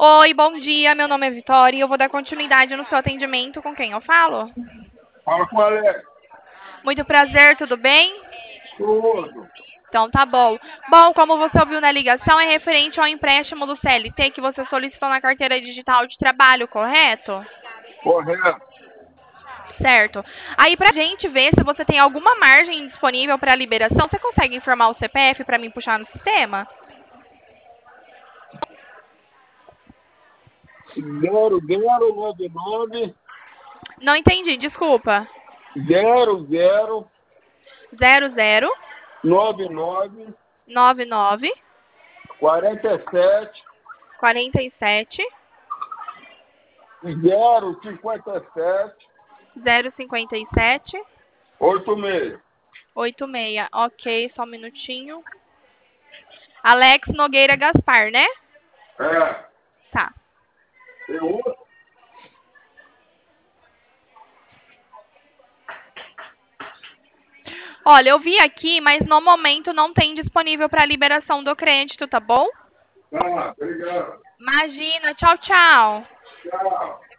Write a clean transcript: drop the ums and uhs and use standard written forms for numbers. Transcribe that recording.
Oi, bom dia. Meu nome é Vitória e eu vou dar continuidade no seu atendimento. Com quem eu falo? Fala com o Alex. Muito prazer, tudo bem? Tudo. Então tá bom. Bom, como você ouviu na ligação, é referente ao empréstimo do CLT que você solicitou na carteira digital de trabalho, correto? Correto. Certo. Aí pra gente ver se você tem alguma margem disponível para liberação, você consegue informar o CPF para mim puxar no sistema? 0099 Não entendi, desculpa. 00 00 99 99 47 47 057 057 86. 86. Ok, só um minutinho. Alex Nogueira Gaspar, né? É. Tá. Tem outro? Olha, eu vi aqui, mas no momento não tem disponível para liberação do crédito, tá bom? Tá, obrigado. Imagina, tchau, tchau. Tchau.